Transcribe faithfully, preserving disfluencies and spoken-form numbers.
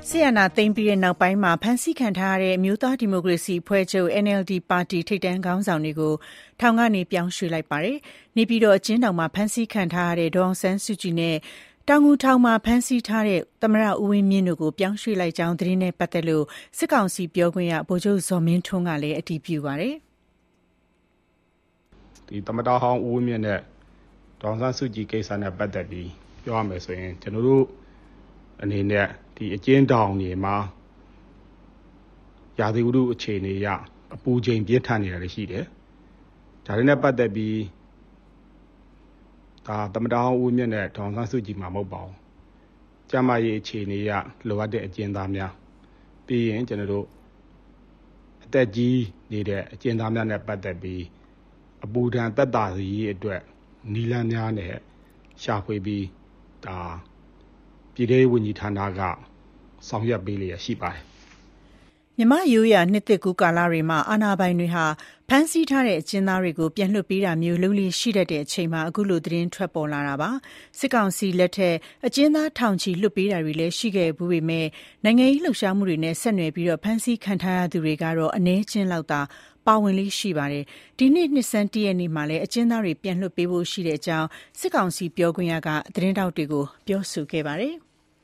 ဆီယနာသိမ့်ပြီးတဲ့နောက်ပိုင်းမှာဖမ်းဆီးခံထားရတဲ့အမျိုးသားဒီမိုကရေစီအဖွဲ့ချုပ် N L D ပါတီထိပ်တန်းခေါင်းဆောင်တွေကိုထောင်ကနေပြောင်းရွှေ့လိုက်ပါတယ်။နေပြည်တော်အကျဉ်းထောင်မှာဖမ်းဆီးခံထားရတဲ့ဒေါ်အောင်ဆန်းစုကြည်နဲ့တောင်ငူထောင်မှာဖမ်းဆီးထားတဲ့သမ္မတဦးဝင်းမြင့်တို့ကိုပြောင်းရွှေ့လိုက်ကြောင်းသတင်းနဲ့ပတ်သက်လို့စစ်ကောင်စီပြောခွင့်ရဗိုလ်ချုပ်ဇော်မင်းထွန်းကလည်းအတည်ပြုပါတယ်။ဒီသမ္မတဟောင်းဦးဝင်းမြင့်နဲ့ဒေါ်အောင်ဆန်းစုကြည်ကိစ္စနဲ့ပတ်သက်ပြီးပြောရမယ်ဆိုရင်ကျွန်တော်တို့အနေနဲ့ဒီအကျဉ်းထောင်တွေမှာရာသီဥတုအခြေအနေအရအပူချိန်ပြင်းထန်နေတာတွေရှိတယ်။ဒါတွေနဲ့ပတ်သက်ပြီးဒါသမ္မတဟောင်းဦးဝင်းမြင့်နဲ့ဒေါ်အောင်ဆန်းစုကြည်မှာမဟုတ်ပါဘူး။ကျန်းမာရေးအခြေအနေအရလိုအပ်တဲ့အကျဉ်းသားများပြီးရင်ကျွန်တော်တို့အသက်ကြီးနေတဲ့အကျဉ်းသားများနဲ့ပတ်သက်ပြီးအပူဒဏ်သက်သာစေရေးအတွက်နီလန်းများနဲ့ရှာဖွေပြီးဒါပြည်ထောင်စုဝန်ကြီးဌာနကဆောင်ရွက်ပေးလျက်ရှိပါတယ်။မြန်မာရိုးရာနှစ်သက်ကူကာလတွေမှာအာဏာပိုင်တွေဟာဖမ်းဆီးထားတဲ့အကျဉ်းသားတွေကိုပြန်လွှတ်ပေးတာမျိုးလုပ်လို့ရှိတတ်တဲ့အချိန်မှာအခုလိုသတင်းထွက်ပေါ်လာတာပါ။စစ်ကောင်စီလက်ထက်အကျဉ်းသားထောင်ချီလွှတ်ပေးတာတွေလည်းရှိခဲ့ဘူးပေမဲ့နိုင်ငံရေးလှုပ်ရှားမှုတွေနဲ့ဆက်နွယ်ပြီးတော့ဖမ်းဆီးခံထားရသူတွေကတော့အနည်းချင်းလောက်သာပါဝင်လေးရှိပါတယ်။ဒီနေ့နှစ်ဆန်းတရက်နေ့မှာလည်းအကျဉ်းသားတွေပြန်လွှတ်ပေးဖို့ရှိတဲ့အကြောင်းစစ်ကောင်စီပြောခွင့်ရကသတင်းတောက်တွေကိုပြောဆိုခဲ့ပါတယ်။